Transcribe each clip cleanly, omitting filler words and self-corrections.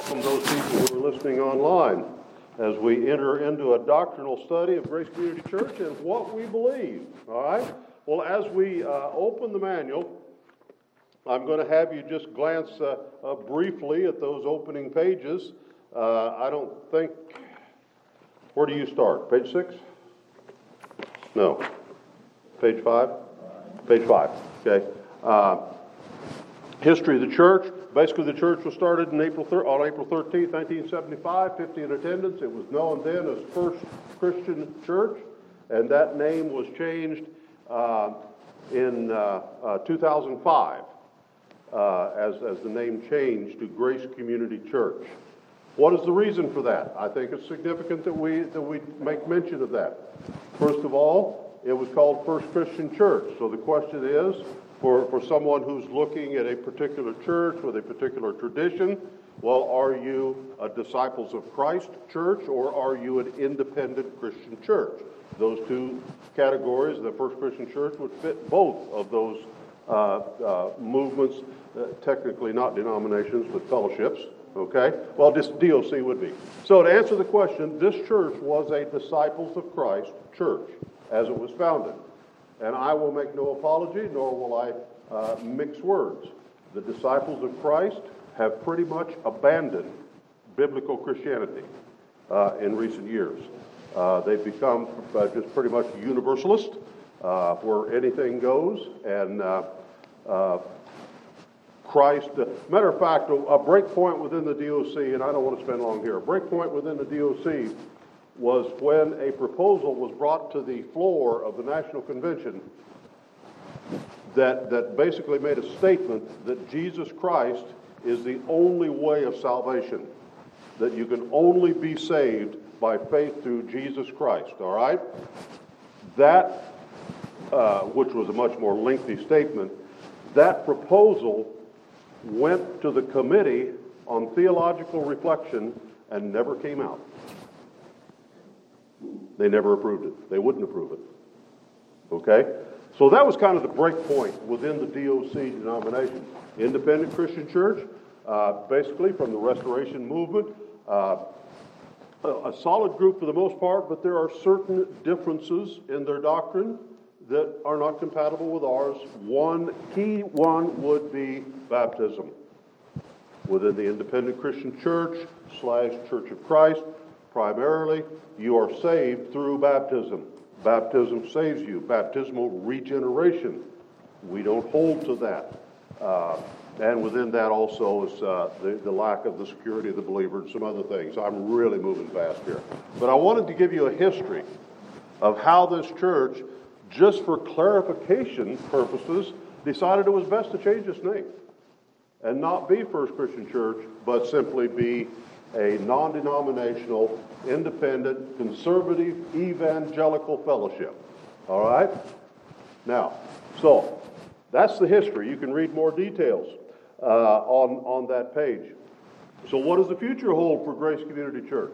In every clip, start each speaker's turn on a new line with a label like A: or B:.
A: welcome those people who are listening online as we enter into a doctrinal study of Grace Community Church and what we believe. All right? Well, as we open the manual, I'm going to have you just glance briefly at those opening pages. I don't think... Where do you start? Page 6? No. Page 5? Page 5. Okay. History of the church. Basically, the church was started on April 13th, 1975, 50 in attendance. It was known then as First Christian Church, and that name was changed in 2005 as the name changed to Grace Community Church. What is the reason for that? I think it's significant that we make mention of that. First of all, it was called First Christian Church. So the question is, for someone who's looking at a particular church with a particular tradition, well, are you a Disciples of Christ church or are you an independent Christian church? Those two categories, the First Christian Church would fit both of those movements, technically not denominations, but fellowships. Okay? Well, this DOC would be. So to answer the question, this church was a Disciples of Christ church as it was founded. And I will make no apology, nor will I mix words. The Disciples of Christ have pretty much abandoned biblical Christianity in recent years. They've become just pretty much universalist, where anything goes, and Christ. Matter of fact, a break point within the DOC, and I don't want to spend long here, a break point within the DOC was when a proposal was brought to the floor of the National Convention that basically made a statement that Jesus Christ is the only way of salvation, that you can only be saved by faith through Jesus Christ, all right? That, which was a much more lengthy statement, that proposal went to the Committee on Theological Reflection and never came out. They never approved it. They wouldn't approve it. Okay? So that was kind of the break point within the DOC denomination. Independent Christian Church, basically from the Restoration Movement, a solid group for the most part, but there are certain differences in their doctrine that are not compatible with ours. One key one would be baptism. Within the Independent Christian Church / Church of Christ, primarily, you are saved through baptism. Baptism saves you. Baptismal regeneration. We don't hold to that. And within that also is the lack of the security of the believer and some other things. I'm really moving fast here. But I wanted to give you a history of how this church, just for clarification purposes, decided it was best to change its name and not be First Christian Church, but simply be a non-denominational, independent, conservative, evangelical fellowship. All right? Now, so that's the history. You can read more details on that page. So what does the future hold for Grace Community Church?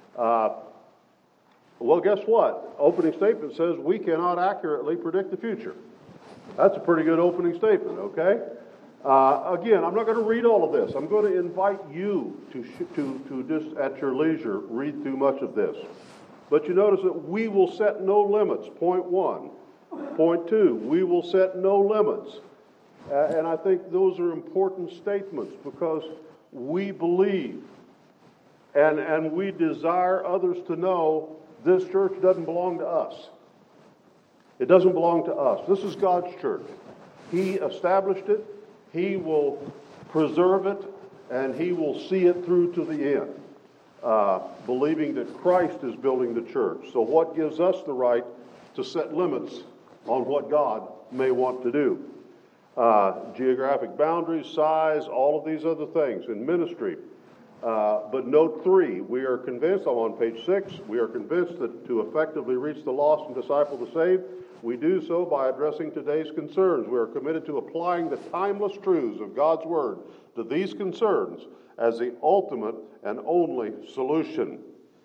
A: Well, guess what? Opening statement says we cannot accurately predict the future. That's a pretty good opening statement, okay? Again, I'm not going to read all of this. I'm going to invite you to just at your leisure read through much of this. But you notice that we will set no limits, point 1. Point 2, we will set no limits. And I think those are important statements because we believe and we desire others to know this church doesn't belong to us. It doesn't belong to us. This is God's church. He established it. He will preserve it, and He will see it through to the end, believing that Christ is building the church. So what gives us the right to set limits on what God may want to do? Geographic boundaries, size, all of these other things in ministry. But note 3, we are convinced, I'm on page 6, we are convinced that to effectively reach the lost and disciple the saved, we do so by addressing today's concerns. We are committed to applying the timeless truths of God's Word to these concerns as the ultimate and only solution.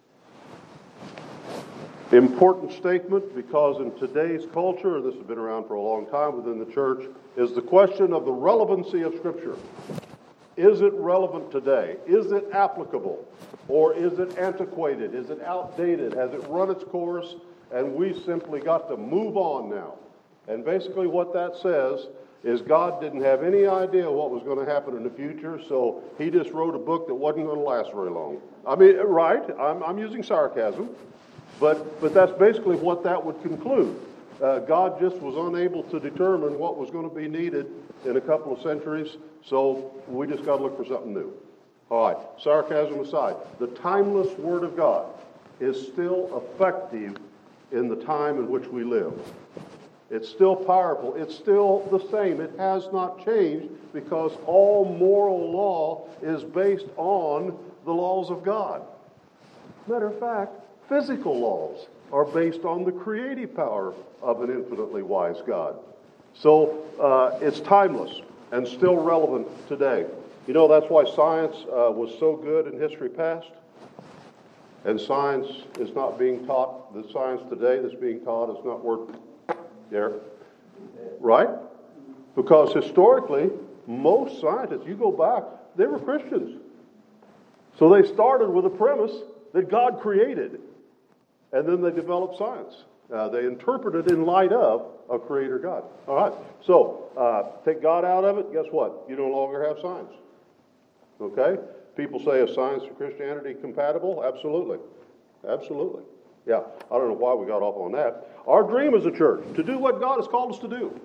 A: Important statement, because in today's culture, and this has been around for a long time within the church, is the question of the relevancy of Scripture. Is it relevant today? Is it applicable? Or is it antiquated? Is it outdated? Has it run its course? And we simply got to move on now. And basically what that says is God didn't have any idea what was going to happen in the future, so he just wrote a book that wasn't going to last very long. I mean, right, I'm using sarcasm, but that's basically what that would conclude. God just was unable to determine what was going to be needed in a couple of centuries, so we just got to look for something new. All right, sarcasm aside, the timeless Word of God is still effective in the time in which we live. It's still powerful. It's still the same. It has not changed because all moral law is based on the laws of God. Matter of fact, physical laws are based on the creative power of an infinitely wise God. So it's timeless and still relevant today. You know, that's why science was so good in history past. And science is not being taught. The science today that's being taught is not worth there. Right? Because historically, most scientists, you go back, they were Christians. So they started with a premise that God created. And then they developed science. They interpreted in light of a creator God. All right. So take God out of it, guess what? You no longer have science. Okay? People say, is science and Christianity compatible? Absolutely. Absolutely. Yeah, I don't know why we got off on that. Our dream as a church, to do what God has called us to do.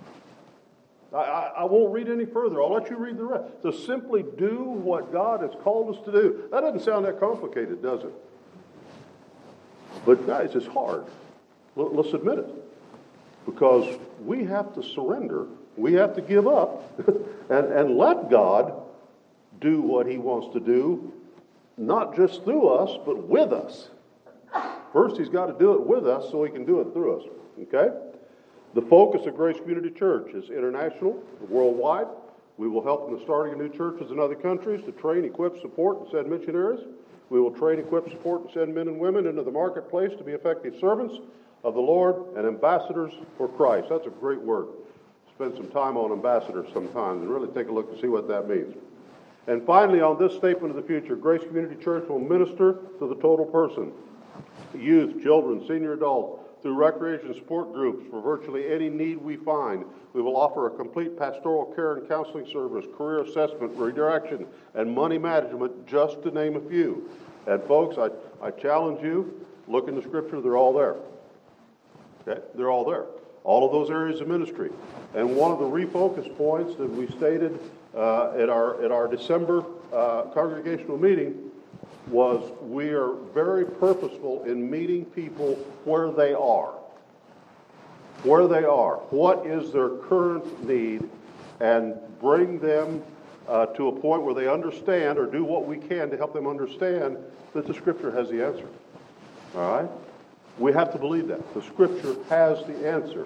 A: I won't read any further. I'll let you read the rest. To simply do what God has called us to do. That doesn't sound that complicated, does it? But guys, it's hard. Let's admit it. Because we have to surrender. We have to give up and let God do what he wants to do, not just through us, but with us. First, he's got to do it with us so he can do it through us. Okay? The focus of Grace Community Church is international, worldwide. We will help in the starting of new churches in other countries to train, equip, support, and send missionaries. We will train, equip, support, and send men and women into the marketplace to be effective servants of the Lord and ambassadors for Christ. That's a great word. Spend some time on ambassadors sometimes and really take a look to see what that means. And finally, on this statement of the future, Grace Community Church will minister to the total person. Youth, children, senior adults, through recreation support groups for virtually any need we find. We will offer a complete pastoral care and counseling service, career assessment, redirection, and money management, just to name a few. And folks, I challenge you, look in the scripture, they're all there. Okay? They're all there. All of those areas of ministry. And one of the refocus points that we stated at our December congregational meeting was we are very purposeful in meeting people where they are. Where they are. What is their current need, and bring them to a point where they understand, or do what we can to help them understand that the Scripture has the answer. All right? We have to believe that. The Scripture has the answer.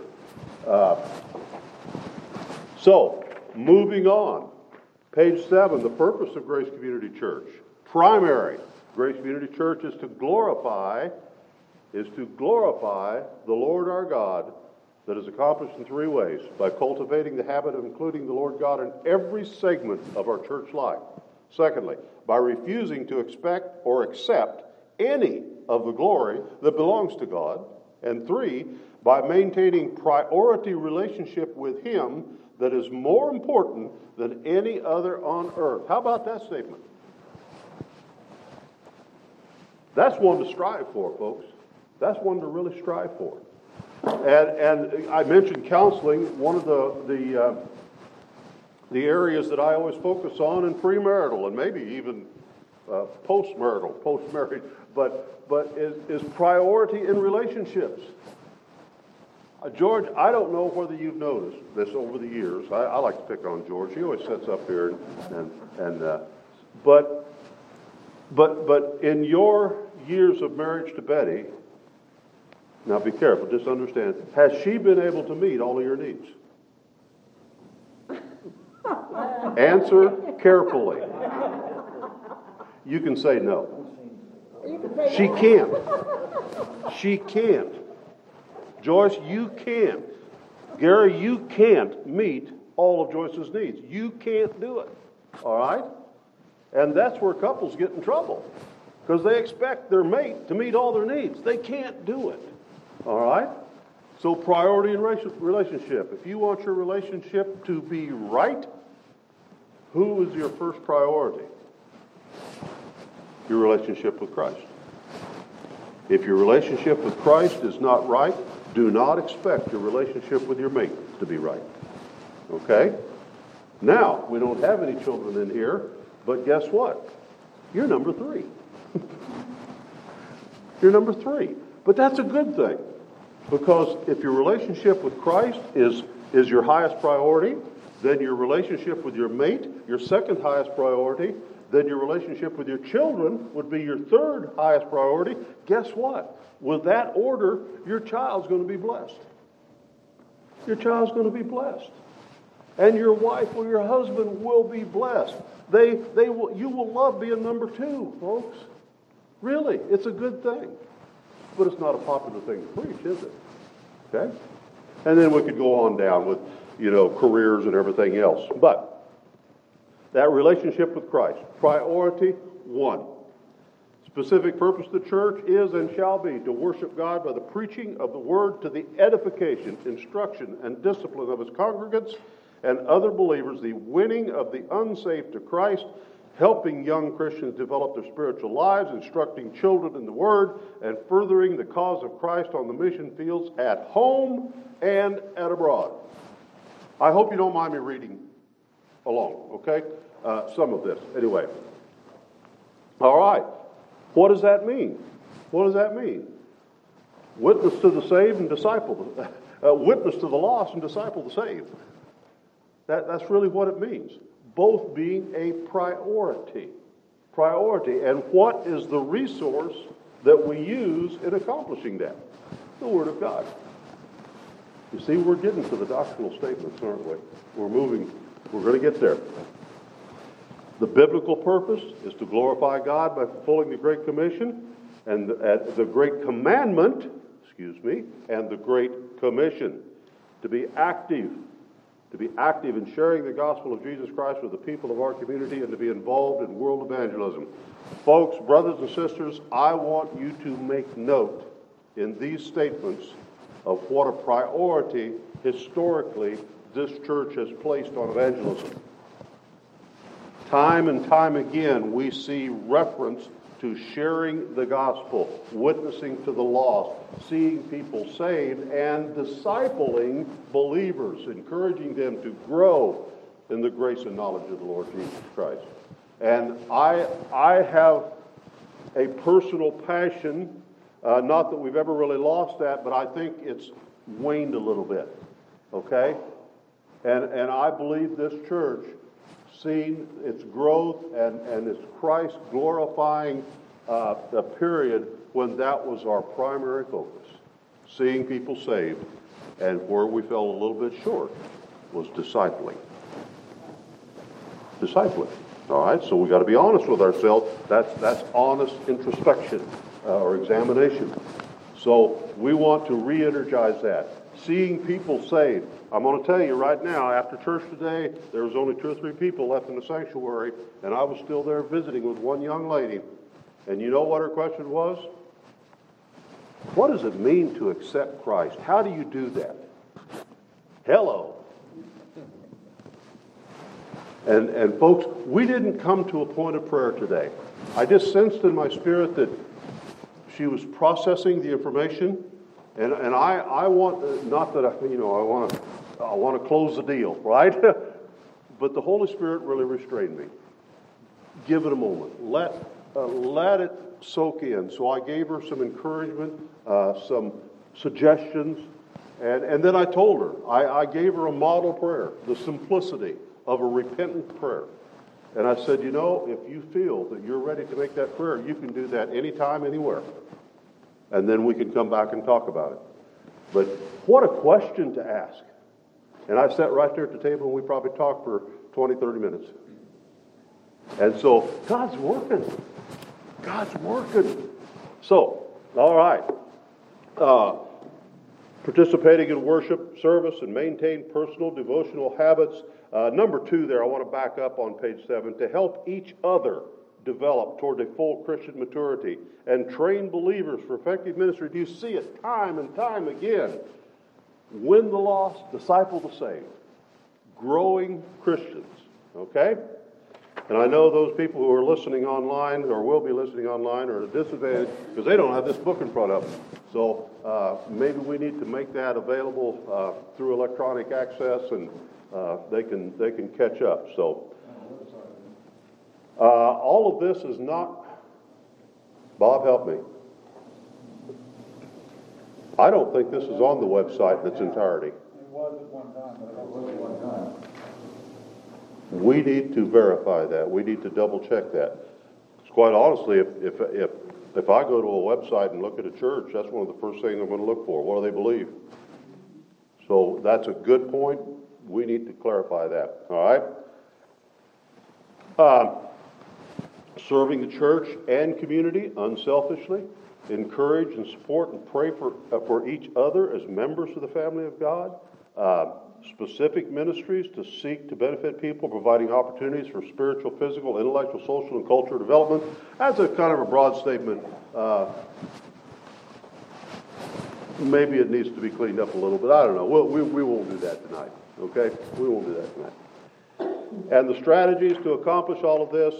A: So, moving on. Page 7, the purpose of Grace Community Church. Primary. Grace Community Church is to glorify the Lord our God, that is accomplished in three ways: by cultivating the habit of including the Lord God in every segment of our church life. Secondly, by refusing to expect or accept any of the glory that belongs to God. And three, by maintaining priority relationship with Him that is more important than any other on earth. How about that statement? That's one to strive for, folks. That's one to really strive for. And I mentioned counseling. One of the areas that I always focus on in premarital and maybe even post-marriage, but is priority in relationships. George, I don't know whether you've noticed this over the years. I like to pick on George. He always sits up here but in your years of marriage to Betty, now be careful, just understand, has she been able to meet all of your needs? Answer carefully. You can say no. She can't. She can't. Joyce, you can't. Gary, you can't meet all of Joyce's needs. You can't do it. All right? And that's where couples get in trouble, because they expect their mate to meet all their needs. They can't do it. All right? So priority in relationship. If you want your relationship to be right, who is your first priority? Your relationship with Christ. If your relationship with Christ is not right, do not expect your relationship with your mate to be right. Okay? Now, we don't have any children in here, but guess what? You're number 3. You're number 3. But that's a good thing, because if your relationship with Christ is your highest priority, then your relationship with your mate, your second highest priority, then your relationship with your children would be your third highest priority. Guess what? With that order, your child's going to be blessed. Your child's going to be blessed. And your wife or your husband will be blessed. You will love being number 2, folks. Really, it's a good thing. But it's not a popular thing to preach, is it? Okay? And then we could go on down with, careers and everything else. But that relationship with Christ, priority 1. Specific purpose of the church is and shall be to worship God by the preaching of the word to the edification, instruction, and discipline of his congregants and other believers, the winning of the unsaved to Christ, helping young Christians develop their spiritual lives, instructing children in the Word, and furthering the cause of Christ on the mission fields at home and at abroad. I hope you don't mind me reading along, okay? Some of this. Anyway. All right. What does that mean? What does that mean? Witness to the saved and disciple. Witness to the lost and disciple the saved. That's really what it means. Both being a priority. Priority. And what is the resource that we use in accomplishing that? The Word of God. You see, we're getting to the doctrinal statements, aren't we? We're going to get there. The biblical purpose is to glorify God by fulfilling the Great Commission and the Great Commandment, and the Great Commission. To be active in sharing the gospel of Jesus Christ with the people of our community, and to be involved in world evangelism. Folks, brothers and sisters, I want you to make note in these statements of what a priority historically this church has placed on evangelism. Time and time again, we see reference to sharing the gospel, witnessing to the lost, seeing people saved, and discipling believers, encouraging them to grow in the grace and knowledge of the Lord Jesus Christ. And I have a personal passion, not that we've ever really lost that, but I think it's waned a little bit, okay? And I believe this church, seen its growth and its Christ glorifying a period when that was our primary focus, seeing people saved, and where we fell a little bit short was discipling. All right, so we got to be honest with ourselves. That's honest introspection or examination. So we want to re-energize that. Seeing people saved. I'm going to tell you right now, after church today, there was only 2 or 3 people left in the sanctuary, and I was still there visiting with one young lady. And you know what her question was? What does it mean to accept Christ? How do you do that? Hello. And folks, we didn't come to a point of prayer today. I just sensed in my spirit that she was processing the information, and I want, not that I want to close the deal, right? But the Holy Spirit really restrained me. Give it a moment. Let it soak in. So I gave her some encouragement, some suggestions, and then I told her, I gave her a model prayer, the simplicity of a repentant prayer. And I said, if you feel that you're ready to make that prayer, you can do that anytime, anywhere. And then we can come back and talk about it. But what a question to ask. And I sat right there at the table, and we probably talked for 20, 30 minutes. And so, God's working. So, all right. Participating in worship service and maintain personal devotional habits Number 2 there, I want to back up on page 7, to help each other develop toward a full Christian maturity and train believers for effective ministry. Do you see it time and time again? Win the lost, disciple the saved. Growing Christians, okay? And I know those people who are listening online or will be listening online are at a disadvantage because they don't have this book in front of them. So maybe we need to make that available through electronic access, and they can catch up. So all of this is not. Bob, help me. I don't think this is on the website in its entirety.
B: It was at one time, but it was at one time.
A: We need to verify that. We need to double check that. Quite honestly, if I go to a website and look at a church, that's one of the first things I'm going to look for. What do they believe? So that's a good point. We need to clarify that. All right? Serving the church and community unselfishly. Encourage and support and pray for each other as members of the family of God. Specific ministries to seek to benefit people, providing opportunities for spiritual, physical, intellectual, social, and cultural development. That's a kind of a broad statement. Maybe it needs to be cleaned up a little bit. I don't know. We won't do that tonight. Okay? We won't do that tonight. And the strategies to accomplish all of this,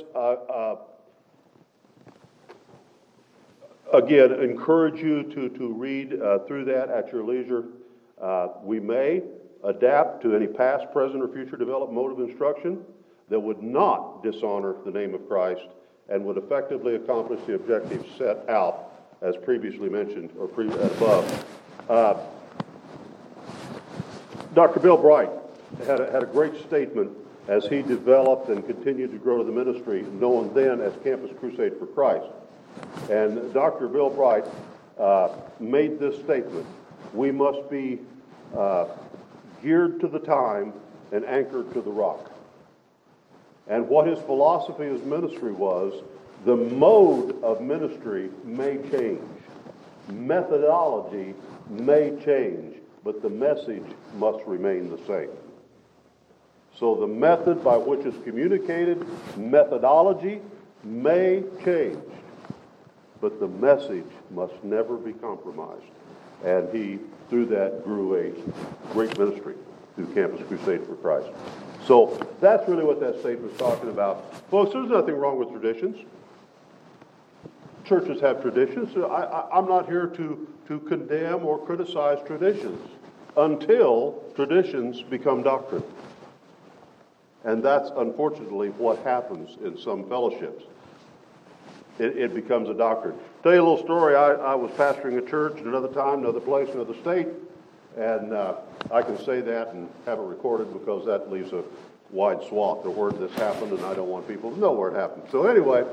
A: again, encourage you to read through that at your leisure. We may adapt to any past, present, or future developed mode of instruction that would not dishonor the name of Christ and would effectively accomplish the objectives set out as previously mentioned or above. Dr. Bill Bright had a great statement as he developed and continued to grow the ministry, known then as Campus Crusade for Christ. And Dr. Bill Bright made this statement: we must be geared to the time and anchored to the rock. And what his philosophy as ministry was, the mode of ministry may change. Methodology may change, but the message must remain the same. So the method by which it's communicated, methodology may change, but the message must never be compromised. And he, through that, grew a great ministry through Campus Crusade for Christ. So that's really what that statement's talking about. Folks, there's nothing wrong with traditions. Churches have traditions. I'm not here to condemn or criticize traditions until traditions become doctrine. And that's unfortunately what happens in some fellowships. It becomes a doctrine. Tell you a little story. I was pastoring a church at another time, another place, another state, and I can say that and have it recorded because that leaves a wide swath of where this happened, and I don't want people to know where it happened. So anyway,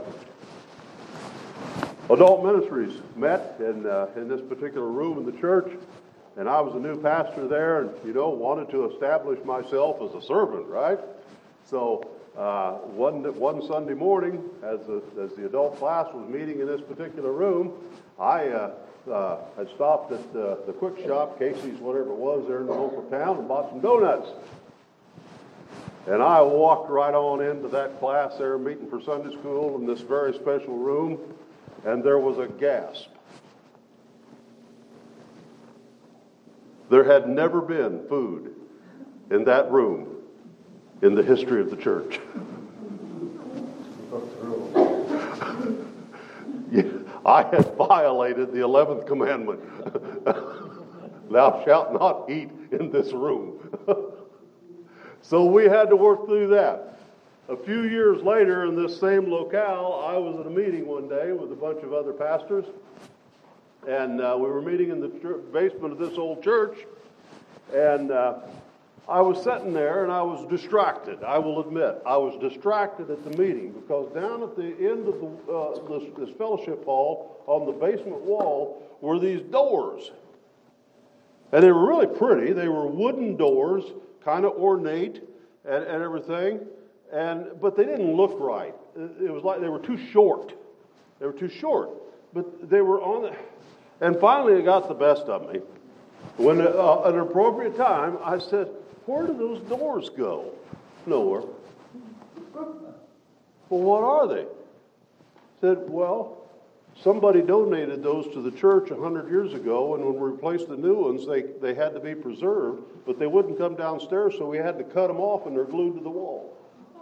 A: adult ministries met in this particular room in the church, and I was a new pastor there, and wanted to establish myself as a servant, right? So one Sunday morning, as the adult class was meeting in this particular room, I had stopped at the Quick Shop, Casey's, whatever it was, there in the local town, and bought some donuts. And I walked right on into that class there, meeting for Sunday school in this very special room, and there was a gasp. There had never been food in that room in the history of the church. I had violated the 11th commandment. Thou shalt not eat in this room. So we had to work through that. A few years later, in this same locale, I was at a meeting one day with a bunch of other pastors, and we were meeting in the basement of this old church, and I was sitting there and I was distracted. I will admit, I was distracted at the meeting because down at the end of this fellowship hall on the basement wall were these doors. And they were really pretty. They were wooden doors, kind of ornate and everything. But they didn't look right. It was like they were too short. They were too short. But they were on it. And finally it got the best of me. When at an appropriate time, I said, where do those doors go? Nowhere. Well, what are they? Said, well, somebody donated those to the church 100 years ago, and when we replaced the new ones, they had to be preserved, but they wouldn't come downstairs, so we had to cut them off, and they're glued to the wall.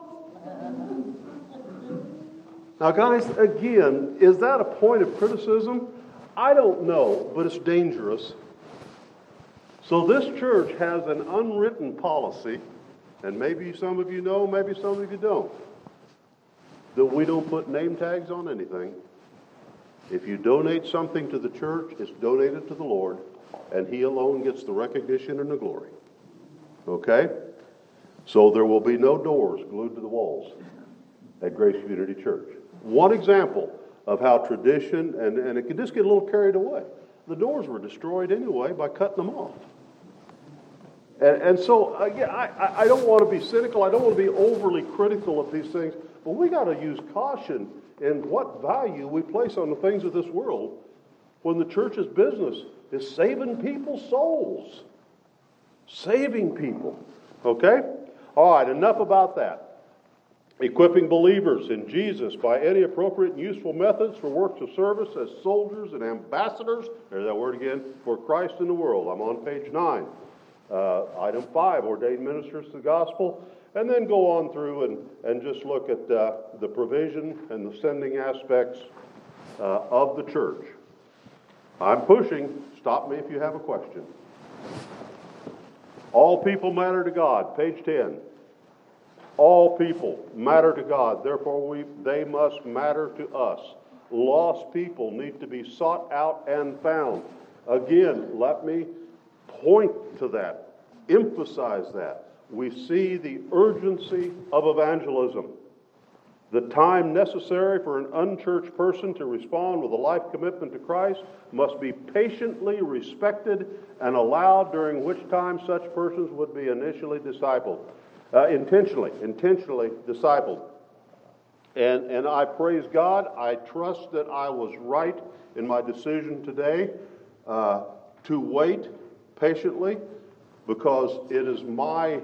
A: Now, guys, again, is that a point of criticism? I don't know, but it's dangerous. So this church has an unwritten policy, and maybe some of you know, maybe some of you don't, that we don't put name tags on anything. If you donate something to the church, it's donated to the Lord, and He alone gets the recognition and the glory. Okay? So there will be no doors glued to the walls at Grace Community Church. One example of how tradition, and it can just get a little carried away. The doors were destroyed anyway by cutting them off. And so, again, I don't want to be cynical. I don't want to be overly critical of these things. But we got to use caution in what value we place on the things of this world when the church's business is saving people's souls. Saving people. Okay? All right, enough about that. Equipping believers in Jesus by any appropriate and useful methods for works of service as soldiers and ambassadors, there's that word again, for Christ in the world. I'm on page 9. Item 5, ordained ministers to the gospel. And then go on through and just look at the provision and the sending aspects of the church. I'm pushing. Stop me if you have a question. All people matter to God, page 10. All people matter to God, therefore they must matter to us. Lost people need to be sought out and found. Again, let me point to that, emphasize that. We see the urgency of evangelism. The time necessary for an unchurched person to respond with a life commitment to Christ must be patiently respected and allowed, during which time such persons would be initially discipled. Intentionally discipled. And I praise God. I trust that I was right in my decision today to wait patiently, because it is my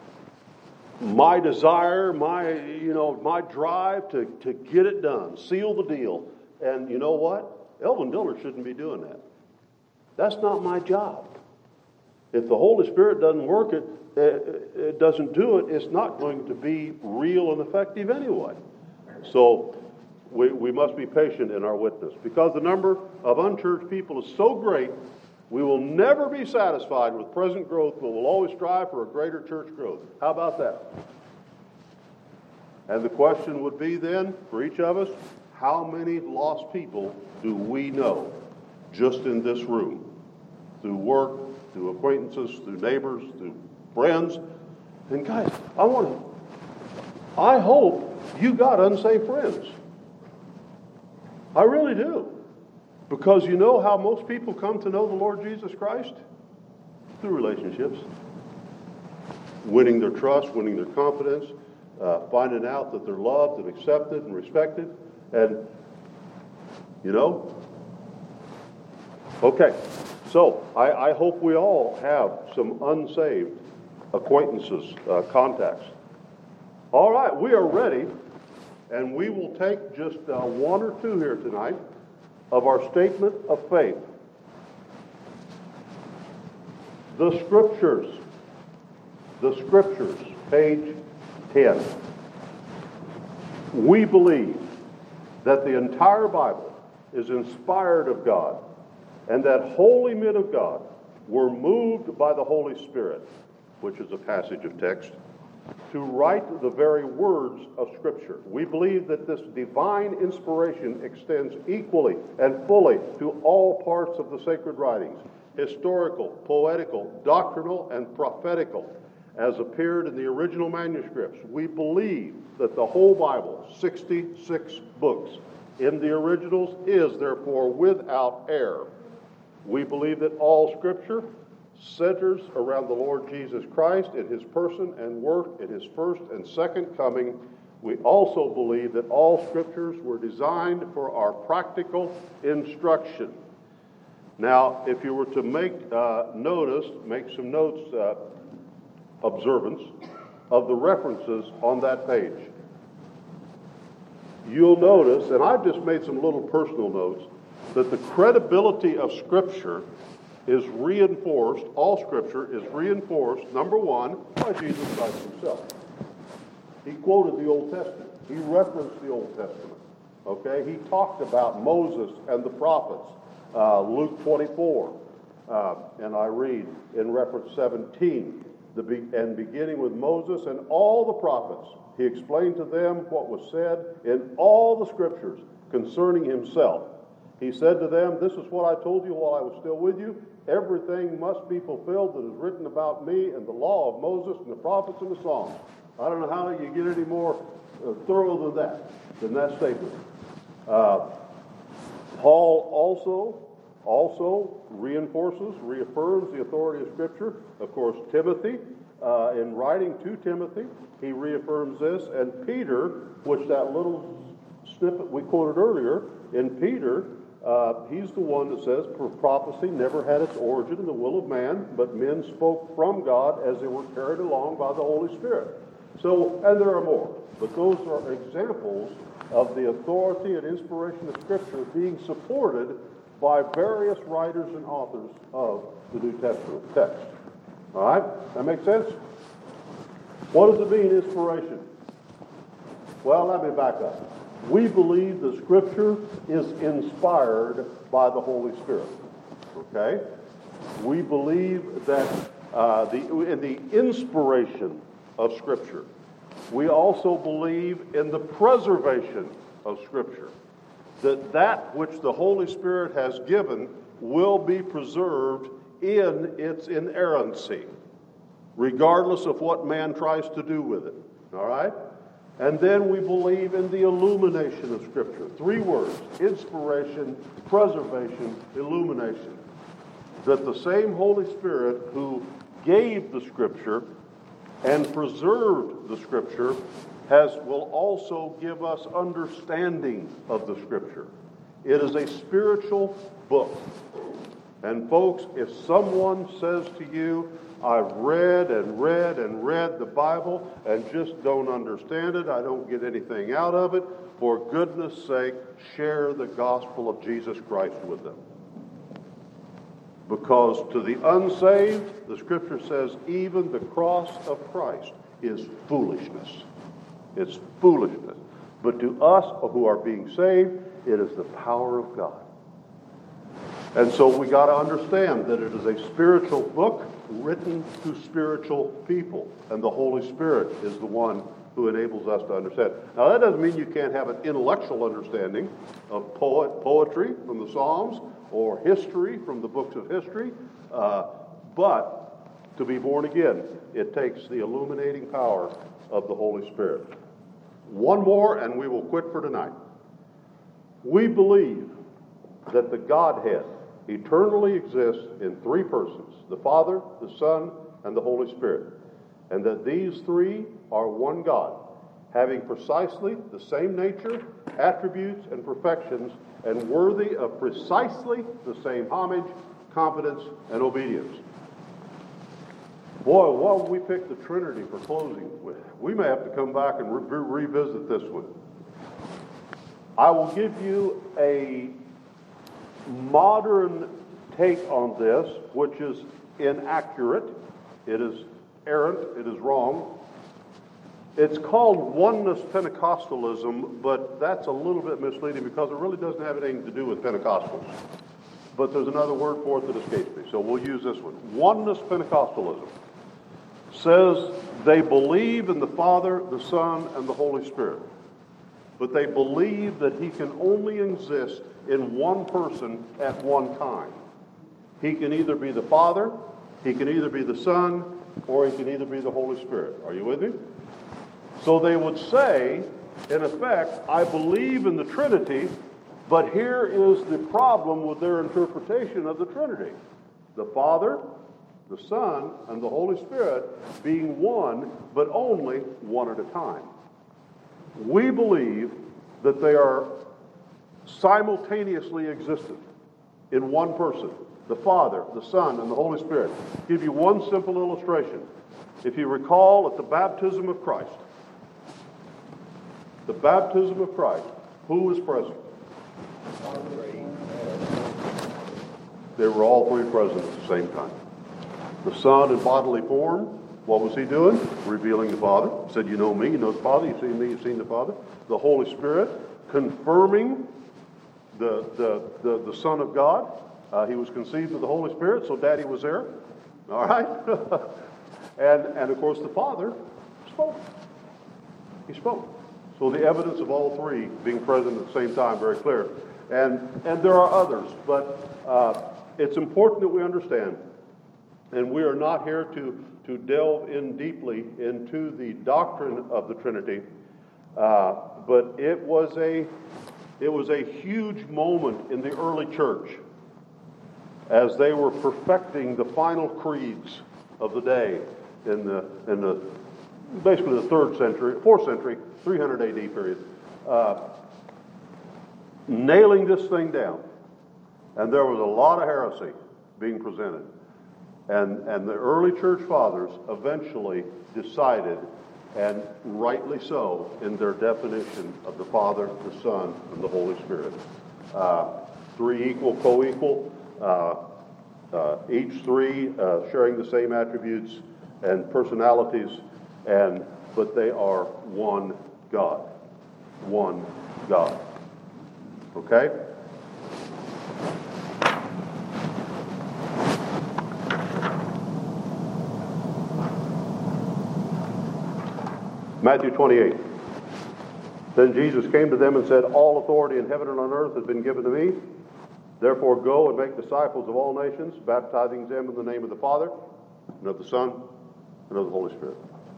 A: desire, my drive to get it done, seal the deal. And you know what? Elvin Diller shouldn't be doing that. That's not my job. If the Holy Spirit doesn't work it doesn't do it, it's not going to be real and effective anyway. So we must be patient in our witness, because the number of unchurched people is so great. We will never be satisfied with present growth, but we'll always strive for a greater church growth. How about that? And the question would be then, for each of us, how many lost people do we know just in this room? Through work, through acquaintances, through neighbors, through friends. And guys, I hope you got unsaved friends. I really do. Because you know how most people come to know the Lord Jesus Christ? Through relationships. Winning their trust, winning their confidence, finding out that they're loved and accepted and respected. And, okay. So, I hope we all have some unsaved acquaintances, contacts. All right, we are ready, and we will take just one or two here tonight of our statement of faith. The Scriptures, page 10. We believe that the entire Bible is inspired of God, and that holy men of God were moved by the Holy Spirit, which is a passage of text, to write the very words of Scripture. We believe that this divine inspiration extends equally and fully to all parts of the sacred writings, historical, poetical, doctrinal, and prophetical, as appeared in the original manuscripts. We believe that the whole Bible, 66 books, in the originals is therefore without error. We believe that all Scripture centers around the Lord Jesus Christ in His person and work in His first and second coming. We also believe that all Scriptures were designed for our practical instruction. Now, if you were to make some notes, observance, of the references on that page. You'll notice, and I've just made some little personal notes, that the credibility of Scripture is reinforced, all Scripture is reinforced, number one, by Jesus Christ himself. He quoted the Old Testament. He referenced the Old Testament. Okay? He talked about Moses and the prophets. Luke 24. And I read in reference 17, and beginning with Moses and all the prophets, he explained to them what was said in all the Scriptures concerning himself. He said to them, "This is what I told you while I was still with you. Everything must be fulfilled that is written about me in the law of Moses and the prophets and the Psalms." I don't know how you get any more thorough than that statement. Paul also reaffirms the authority of Scripture. Of course, Timothy, in writing to Timothy, he reaffirms this. And Peter, which that little snippet we quoted earlier, in Peter, he's the one that says, "For prophecy never had its origin in the will of man, but men spoke from God as they were carried along by the Holy Spirit." So, and there are more, but those are examples of the authority and inspiration of Scripture being supported by various writers and authors of the New Testament text. All right? That makes sense? What does it mean, inspiration? Well, let me back up. We believe that Scripture is inspired by the Holy Spirit. Okay? We believe that in the inspiration of Scripture. We also believe in the preservation of Scripture. That which the Holy Spirit has given will be preserved in its inerrancy, regardless of what man tries to do with it. All right? And then we believe in the illumination of Scripture. 3 words: inspiration, preservation, illumination. That the same Holy Spirit who gave the Scripture and preserved the Scripture will also give us understanding of the Scripture. It is a spiritual book. And folks, if someone says to you, "I've read and read and read the Bible and just don't understand it, I don't get anything out of it," for goodness sake, share the gospel of Jesus Christ with them. Because to the unsaved, the Scripture says, even the cross of Christ is foolishness. It's foolishness. But to us who are being saved, it is the power of God. And so we got to understand that it is a spiritual book written to spiritual people. And the Holy Spirit is the one who enables us to understand. Now, that doesn't mean you can't have an intellectual understanding of poetry from the Psalms or history from the books of history. But to be born again, it takes the illuminating power of the Holy Spirit. One more, and we will quit for tonight. We believe that the Godhead eternally exists in 3 persons: the Father, the Son, and the Holy Spirit. And that these 3 are one God, having precisely the same nature, attributes, and perfections, and worthy of precisely the same homage, confidence, and obedience. Boy, why would we pick the Trinity for closing with? We may have to come back and revisit this one. I will give you a modern take on this, which is inaccurate. It is errant. It is wrong. It's called oneness Pentecostalism, but that's a little bit misleading because it really doesn't have anything to do with Pentecostals. But there's another word for it that escapes me, so we'll use this one. Oneness Pentecostalism says they believe in the Father, the Son, and the Holy Spirit. But they believe that he can only exist in one person at one time. He can either be the Father, he can either be the Son, or he can either be the Holy Spirit. Are you with me? So they would say, in effect, I believe in the Trinity, but here is the problem with their interpretation of the Trinity. The Father, the Son, and the Holy Spirit being one, but only one at a time. We believe that they are simultaneously existent in one person. The Father, the Son, and the Holy Spirit. I'll give you one simple illustration. If you recall, at the baptism of Christ, who was present? They were all three present at the same time. The Son in bodily form, what was he doing? Revealing the Father. He said, you know me, you know the Father, you've seen me, you've seen the Father. The Holy Spirit, confirming the Son of God. He was conceived of the Holy Spirit, so Daddy was there. All right? and of course the Father spoke. He spoke. So the evidence of all three being present at the same time, very clear. And there are others, but it's important that we understand, and we are not here to delve in deeply into the doctrine of the Trinity, but it was a huge moment in the early church as they were perfecting the final creeds of the day in the basically the 4th century, 300 AD period, nailing this thing down. And there was a lot of heresy being presented. And the early church fathers eventually decided, and rightly so, in their definition of the Father, the Son, and the Holy Spirit. Three equal, co-equal, each three sharing the same attributes and personalities, but they are one God. One God. Okay? Matthew 28. Then Jesus came to them and said, all authority in heaven and on earth has been given to me. Therefore go and make disciples of all nations, baptizing them in the name of the Father, and of the Son, and of the Holy Spirit.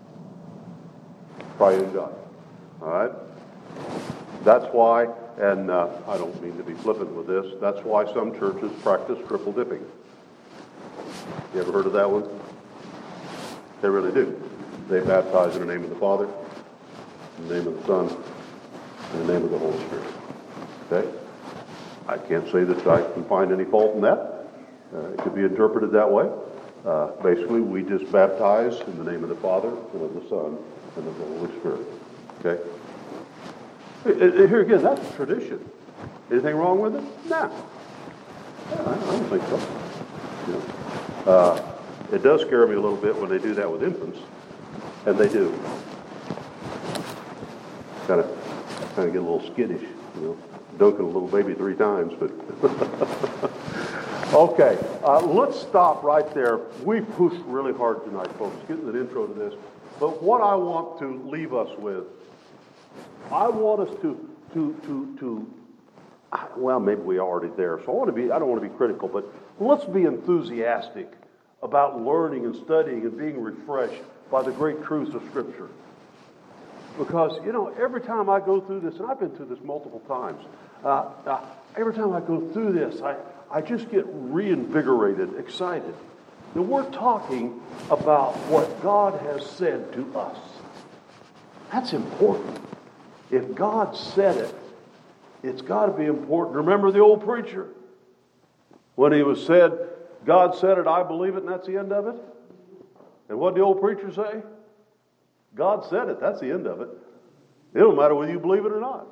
A: Triune God. All right? That's why, and I don't mean to be flippant with this, that's why some churches practice triple dipping. You ever heard of that one? They really do. They baptize in the name of the Father, in the name of the Son, in the name of the Holy Spirit. Okay? I can't say that I can find any fault in that. It could be interpreted that way. Basically, we just baptize in the name of the Father, and of the Son, and of the Holy Spirit. Okay? Here again, that's a tradition. Anything wrong with it? No. I don't think so. You know, it does scare me a little bit when they do that with infants, and they do. Kind of get a little skittish, you know, dunking a little baby 3 times, but okay. Let's stop right there. We pushed really hard tonight, folks, getting an intro to this. But what I want to leave us with, I want us to well, maybe we're already there, so I don't want to be critical, but let's be enthusiastic about learning and studying and being refreshed by the great truths of Scripture. Because, you know, every time I go through this, and I've been through this multiple times, every time I go through this, I just get reinvigorated, excited. And we're talking about what God has said to us. That's important. If God said it, it's got to be important. Remember the old preacher? When he was said, God said it, I believe it, and that's the end of it? And what did the old preacher say? God said it, that's the end of it. It don't matter whether you believe it or not.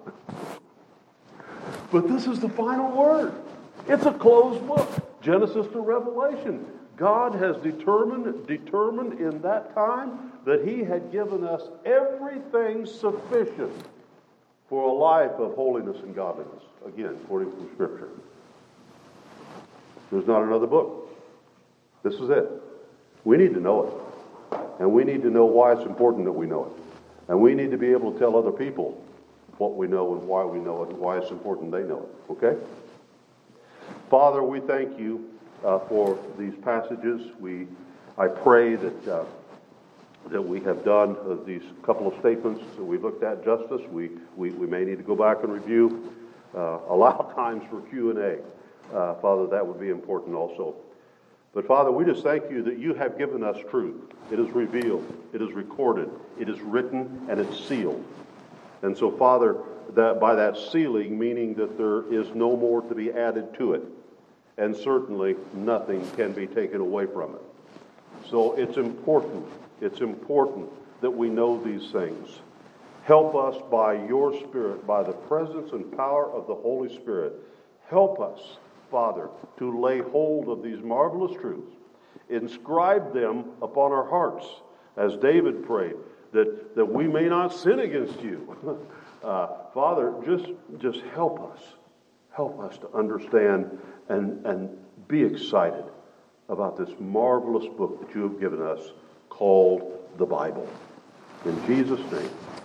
A: But this is the final word. It's a closed book. Genesis to Revelation. God has determined in that time that He had given us everything sufficient for a life of holiness and godliness. Again, according to Scripture. There's not another book. This is it. We need to know it. And we need to know why it's important that we know it. And we need to be able to tell other people what we know and why we know it and why it's important they know it. Okay? Father, we thank you for these passages. I pray that we have done these couple of statements that we've looked at justice. We may need to go back and review, allow times for Q&A. Father, that would be important also. But Father, we just thank you that you have given us truth. It is revealed, it is recorded, it is written, and it's sealed. And so, Father, that by that sealing, meaning that there is no more to be added to it, and certainly nothing can be taken away from it. So it's important It's important that we know these things. Help us by your Spirit, by the presence and power of the Holy Spirit. Help us, Father, to lay hold of these marvelous truths. Inscribe them upon our hearts, as David prayed, that we may not sin against you. Father, just help us. Help us to understand and be excited about this marvelous book that you have given us called the Bible. In Jesus' name.